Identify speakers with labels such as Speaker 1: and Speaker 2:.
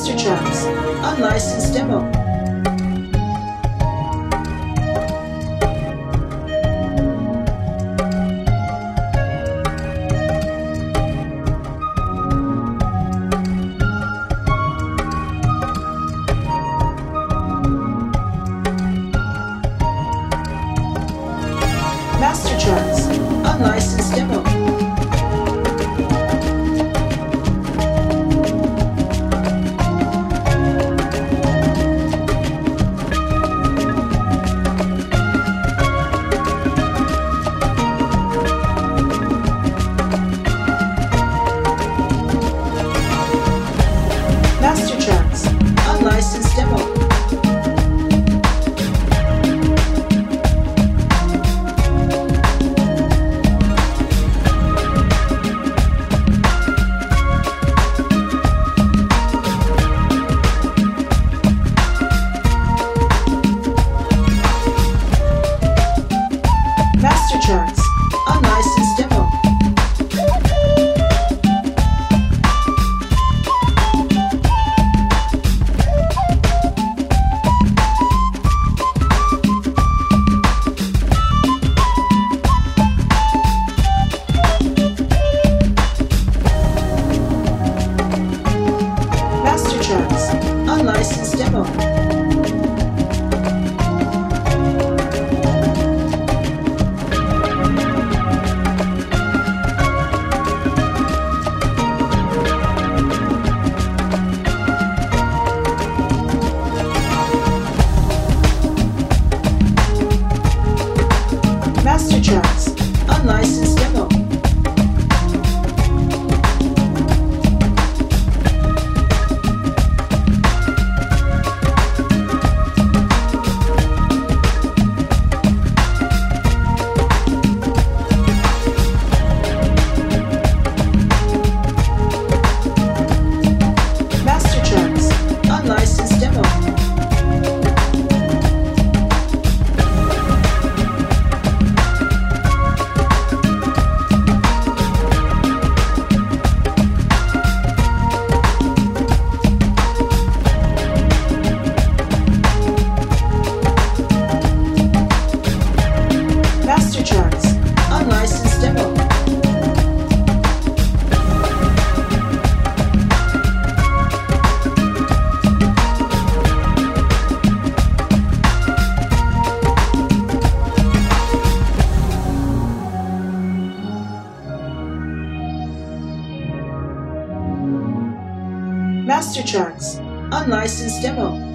Speaker 1: Master Tracks, unlicensed demo. Master Tracks, unlicensed demo. Master Tracks, unlicensed demo. Master Tracks, unlicensed demo. Master Tracks, unlicensed demo. Master Tracks, unlicensed demo. Master Tracks, unlicensed demo. Master Tracks, unlicensed demo. Master Tracks, unlicensed demo.